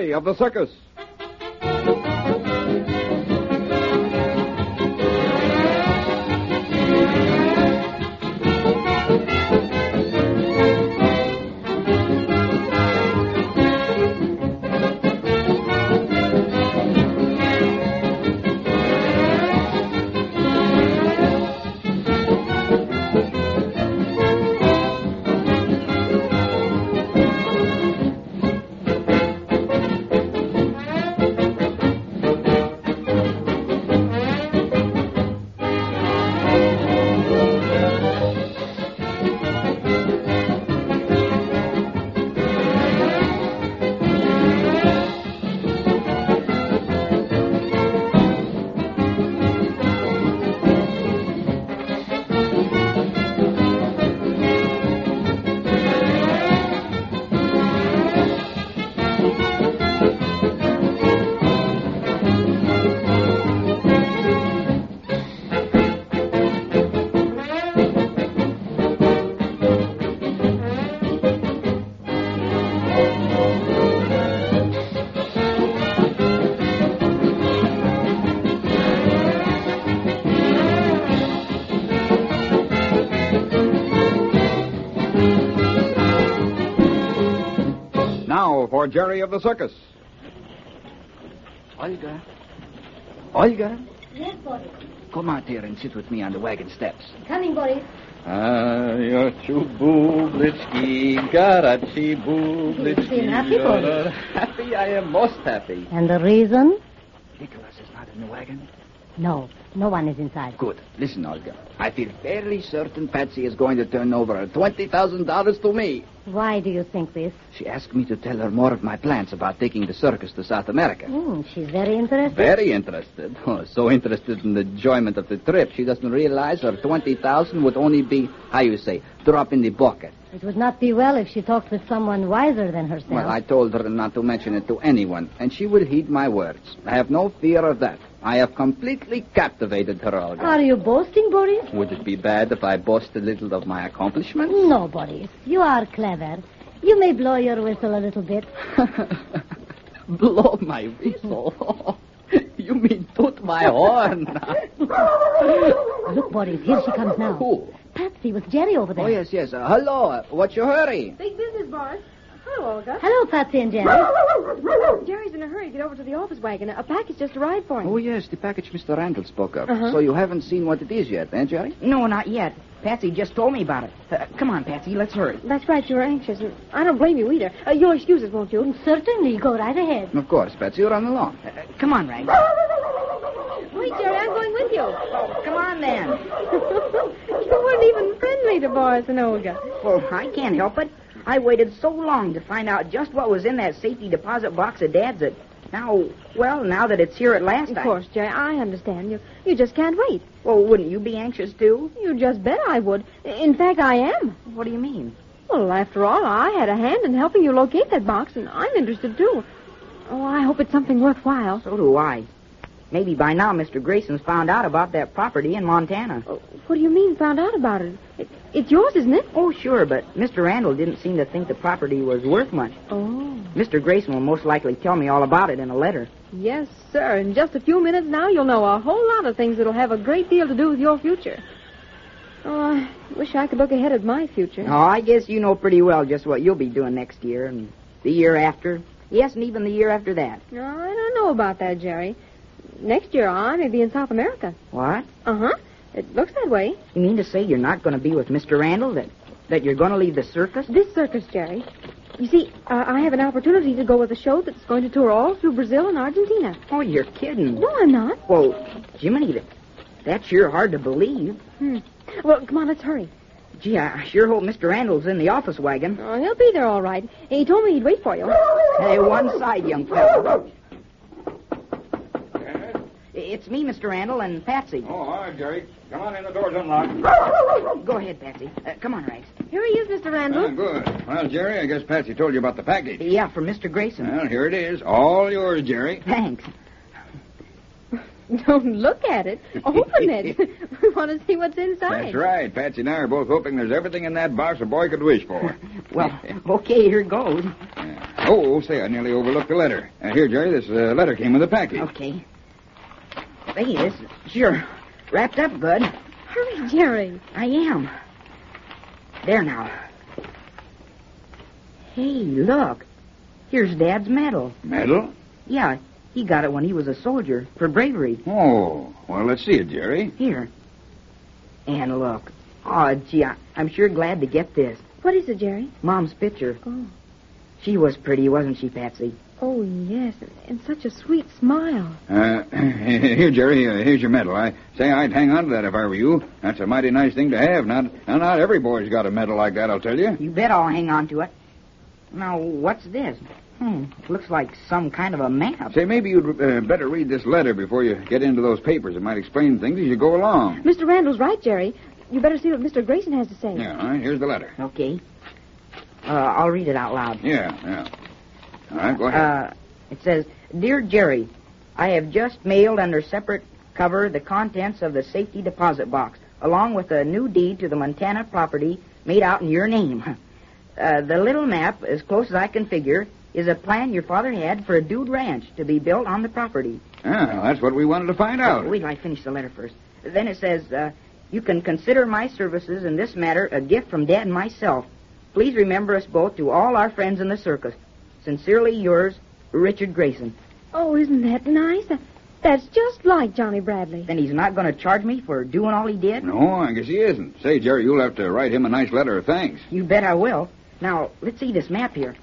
Jerry of the Circus. For Jerry of the Circus. Olga? Olga? Yes, Boris. Come out here and sit with me on the wagon steps. Coming, Boris. Yochu Bublitsky, Garachi Bublitsky. You seem happy, Boris. Happy? I am most happy. And the reason? Nicholas is not in the wagon? No, no one is inside. Good. Listen, Olga. I feel fairly certain Patsy is going to turn over $20,000 to me. Why do you think this? She asked me to tell her more of my plans about taking the circus to South America. She's very interested. Very interested. Oh, so interested in the enjoyment of the trip, she doesn't realize her $20,000 would only be, how you say, drop in the bucket. It would not be well if she talked with someone wiser than herself. Well, I told her not to mention it to anyone, and she will heed my words. I have no fear of that. I have completely captivated her, Olga. Are you boasting, Boris? Would it be bad if I boast a little of my accomplishments? No, Boris. You are clever. You may blow your whistle a little bit. Blow my whistle? You mean toot my horn? Look, Boris, here she comes now. Who? Patsy with Jerry over there. Oh, yes. Hello. What's your hurry? Big business, Boris. Hello, Olga. Hello, Patsy and Jerry. Jerry's in a hurry to get over to the office wagon. A package just arrived for him. Oh, yes, the package Mr. Randall spoke of. Uh-huh. So you haven't seen what it is yet, eh, Jerry? No, not yet. Patsy just told me about it. Come on, Patsy, let's hurry. That's right, you're anxious, and I don't blame you either. You'll excuse us, won't you? Certainly. Go right ahead. Of course, Patsy. Run along. Come on, Rags. Wait, Jerry, I'm going with you. Come on, then. You weren't even friendly to Boris and Olga. Well, I can't help it. I waited so long to find out just what was in that safety deposit box of Dad's that now that it's here at last, Of course, Jerry, I understand. You just can't wait. Well, wouldn't you be anxious, too? You just bet I would. In fact, I am. What do you mean? Well, after all, I had a hand in helping you locate that box, and I'm interested, too. Oh, I hope it's something worthwhile. So do I. Maybe by now Mr. Grayson's found out about that property in Montana. What do you mean, found out about it? It's yours, isn't it? Oh, sure, but Mr. Randall didn't seem to think the property was worth much. Oh. Mr. Grayson will most likely tell me all about it in a letter. Yes, sir. In just a few minutes now, you'll know a whole lot of things that'll have a great deal to do with your future. Oh, I wish I could look ahead at my future. Oh, I guess you know pretty well just what you'll be doing next year and the year after. Yes, and even the year after that. No, I don't know about that, Jerry. Next year, I may be in South America. What? Uh-huh. It looks that way. You mean to say you're not going to be with Mr. Randall? That you're going to leave the circus? This circus, Jerry. You see, I have an opportunity to go with a show that's going to tour all through Brazil and Argentina. Oh, you're kidding. No, I'm not. Well, Jiminy, that's sure hard to believe. Well, come on, let's hurry. Gee, I sure hope Mr. Randall's in the office wagon. Oh, he'll be there all right. He told me he'd wait for you. Hey, one side, young fellow. It's me, Mr. Randall, and Patsy. Oh, all right, Jerry. Come on in, the door's unlocked. Go ahead, Patsy. Come on, Rags. Here he is, Mr. Randall. Good. Well, Jerry, I guess Patsy told you about the package. Yeah, from Mr. Grayson. Well, here it is. All yours, Jerry. Thanks. Don't look at it. Open it. We want to see what's inside. That's right. Patsy and I are both hoping there's everything in that box a boy could wish for. Well, okay, here goes. say, I nearly overlooked the letter. Here, Jerry, this letter came with a package. Okay. Hey, this is sure wrapped up good. Hurry, Jerry. I am. There now. Hey, look. Here's Dad's medal. Medal? Yeah, he got it when he was a soldier for bravery. Oh, well, let's see it, Jerry. Here. And look. Oh, gee, I'm sure glad to get this. What is it, Jerry? Mom's picture. Oh. She was pretty, wasn't she, Patsy? Oh, yes, and such a sweet smile. Here, Jerry, here's your medal. I say I'd hang on to that if I were you. That's a mighty nice thing to have. Not every boy's got a medal like that, I'll tell you. You bet I'll hang on to it. Now, what's this? Looks like some kind of a map. Say, maybe you'd better read this letter before you get into those papers. It might explain things as you go along. Mr. Randall's right, Jerry. You better see what Mr. Grayson has to say. Yeah, all right, here's the letter. Okay. I'll read it out loud. Yeah. All right, go ahead. It says, Dear Jerry, I have just mailed under separate cover the contents of the safety deposit box, along with a new deed to the Montana property made out in your name. The little map, as close as I can figure, is a plan your father had for a dude ranch to be built on the property. Well, that's what we wanted to find out. Wait till I finish the letter first. Then it says, you can consider my services in this matter a gift from Dad and myself. Please remember us both to all our friends in the circus. Sincerely yours, Richard Grayson. Oh, isn't that nice? That's just like Johnny Bradley. Then he's not going to charge me for doing all he did? No, I guess he isn't. Say, Jerry, you'll have to write him a nice letter of thanks. You bet I will. Now, let's see this map here.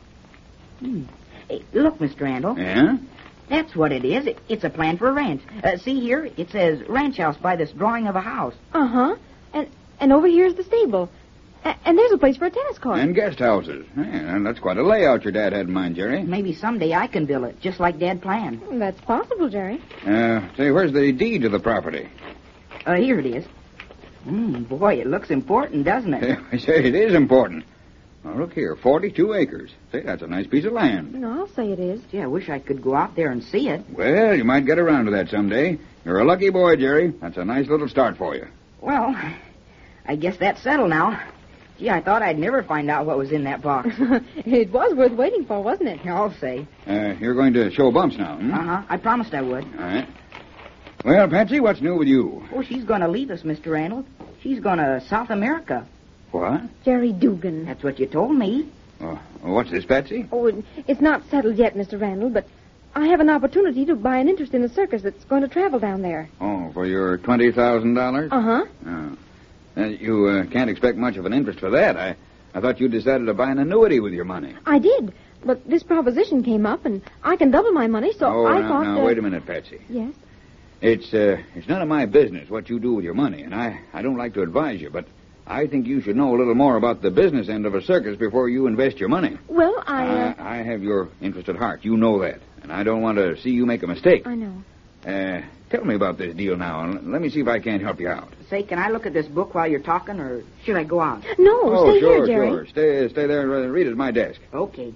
Hey, look, Mr. Randall. Yeah? That's what it is. It's a plan for a ranch. See here? It says ranch house by this drawing of a house. Uh-huh. And over here's the stable. And there's a place for a tennis court. And guest houses. Yeah, and that's quite a layout your dad had in mind, Jerry. Maybe someday I can build it, just like Dad planned. That's possible, Jerry. Say, where's the deed to the property? Here it is. Boy, it looks important, doesn't it? I say, it is important. Now, look here, 42 acres. Say, that's a nice piece of land. No, I'll say it is. Gee, I wish I could go out there and see it. Well, you might get around to that someday. You're a lucky boy, Jerry. That's a nice little start for you. Well, I guess that's settled now. Gee, I thought I'd never find out what was in that box. It was worth waiting for, wasn't it? I'll say. You're going to show Bumps now, hmm? Uh-huh. I promised I would. All right. Well, Patsy, what's new with you? Oh, she's going to leave us, Mr. Randall. She's going to South America. What? Jerry Dugan. That's what you told me. What's this, Patsy? Oh, it's not settled yet, Mr. Randall, but I have an opportunity to buy an interest in a circus that's going to travel down there. Oh, for your $20,000? Uh-huh. Oh. You can't expect much of an interest for that. I thought you decided to buy an annuity with your money. I did, but this proposition came up, and I can double my money, so I thought... Now, wait a minute, Patsy. Yes? It's none of my business what you do with your money, and I don't like to advise you, but I think you should know a little more about the business end of a circus before you invest your money. Well, I have your interest at heart. You know that, and I don't want to see you make a mistake. I know. Tell me about this deal now, and let me see if I can't help you out. Say, can I look at this book while you're talking, or should I go out? No, stay here, Jerry. Sure. Stay there and read it at my desk. Okay.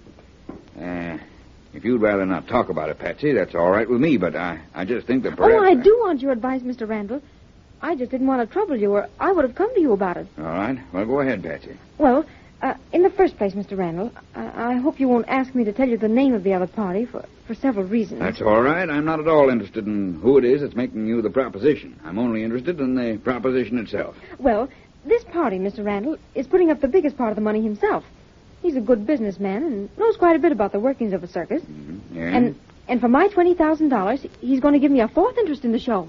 If you'd rather not talk about it, Patsy, that's all right with me, but I just think that perhaps... Oh, I do want your advice, Mr. Randall. I just didn't want to trouble you, or I would have come to you about it. All right. Well, go ahead, Patsy. Well, in the first place, Mr. Randall, I hope you won't ask me to tell you the name of the other party for several reasons. That's all right. I'm not at all interested in who it is that's making you the proposition. I'm only interested in the proposition itself. Well, this party, Mr. Randall, is putting up the biggest part of the money himself. He's a good businessman and knows quite a bit about the workings of a circus. Mm-hmm. Yeah? And for my $20,000, he's going to give me a fourth interest in the show.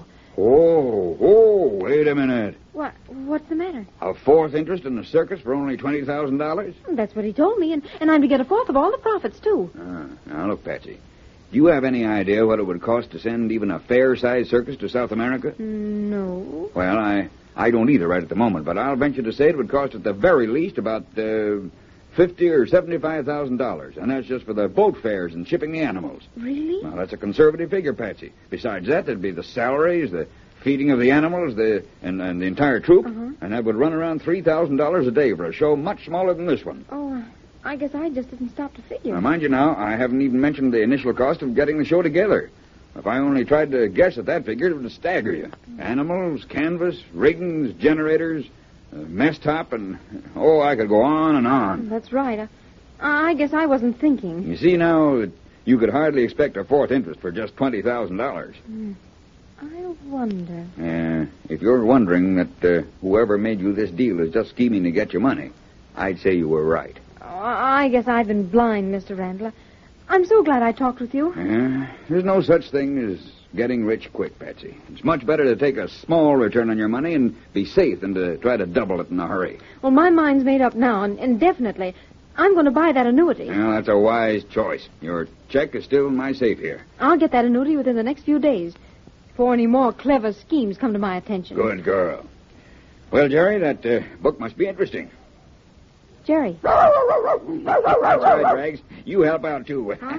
Oh, wait a minute. What's the matter? A fourth interest in the circus for only $20,000? That's what he told me, and I'm to get a fourth of all the profits, too. Now, look, Patsy. Do you have any idea what it would cost to send even a fair-sized circus to South America? No. Well, I don't either right at the moment, but I'll venture to say it would cost at the very least about $50,000 or $75,000, and that's just for the boat fares and shipping the animals. Really? Now, that's a conservative figure, Patsy. Besides that, there'd be the salaries, the feeding of the animals, and the entire troop, and that would run around $3,000 a day for a show much smaller than this one. Oh, I guess I just didn't stop to figure. Now, mind you now, I haven't even mentioned the initial cost of getting the show together. If I only tried to guess at that figure, it would stagger you. Animals, canvas, riggings, generators, mess top, and, I could go on and on. That's right. I guess I wasn't thinking. You see now, you could hardly expect a fourth interest for just $20,000. I wonder. If you're wondering that whoever made you this deal is just scheming to get your money, I'd say you were right. Oh, I guess I've been blind, Mr. Randall. I'm so glad I talked with you. There's no such thing as getting rich quick, Patsy. It's much better to take a small return on your money and be safe than to try to double it in a hurry. Well, my mind's made up now, and definitely, I'm going to buy that annuity. Well, that's a wise choice. Your check is still in my safe here. I'll get that annuity within the next few days, before any more clever schemes come to my attention. Good girl. Well, Jerry, that book must be interesting. Jerry. That's right, Drags. You help out, too. Huh?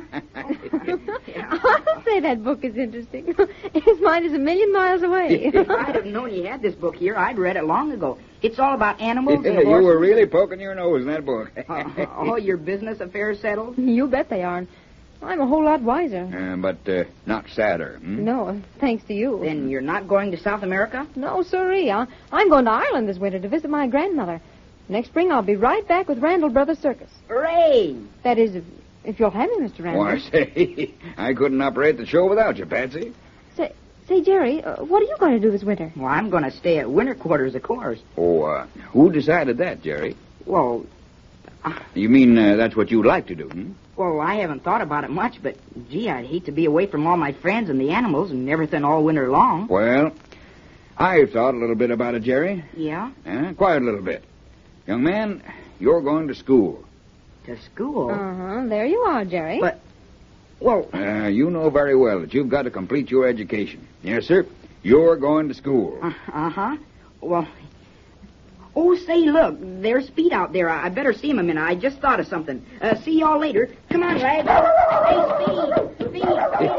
I'll say that book is interesting. His mind is a million miles away. If I'd have known you had this book here, I'd read it long ago. It's all about animals and Yeah, you horses. were really poking your nose in that book. All your business affairs settled? You bet they aren't. I'm a whole lot wiser. But not sadder. Hmm? No, thanks to you. Then you're not going to South America? No, sirree. I'm going to Ireland this winter to visit my grandmother. Next spring, I'll be right back with Randall Brothers Circus. Hooray! That is, if you'll have me, Mr. Randall. Why, say, I couldn't operate the show without you, Patsy. Say, Jerry, what are you going to do this winter? Well, I'm going to stay at winter quarters, of course. Oh, who decided that, Jerry? Well, You mean that's what you'd like to do, hmm? well, I haven't thought about it much, but, gee, I'd hate to be away from all my friends and the animals and everything all winter long. Well, I've thought a little bit about it, Jerry. Yeah? Quite a little bit. Young man, you're going to school. To school? Uh-huh. There you are, Jerry. But, well... You know very well that you've got to complete your education. Yes, sir. You're going to school. Uh-huh. Well... Oh, say, look, there's Speed out there. I better see him a minute. I just thought of something. See y'all later. Come on, Rags. Hey, Speed!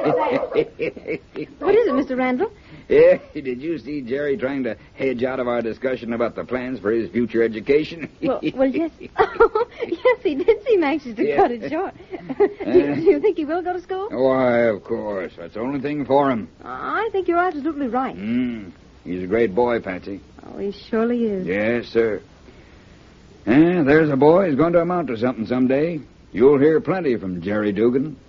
What is it, Mr. Randall? Yeah, did you see Jerry trying to hedge out of our discussion about the plans for his future education? Well, yes. Yes, he did seem anxious to cut it short. Do you think he will go to school? Why, of course. That's the only thing for him. I think you're absolutely right. He's a great boy, Patsy. Oh, he surely is. Yes, sir. There's a boy who's going to amount to something someday. You'll hear plenty from Jerry Dugan.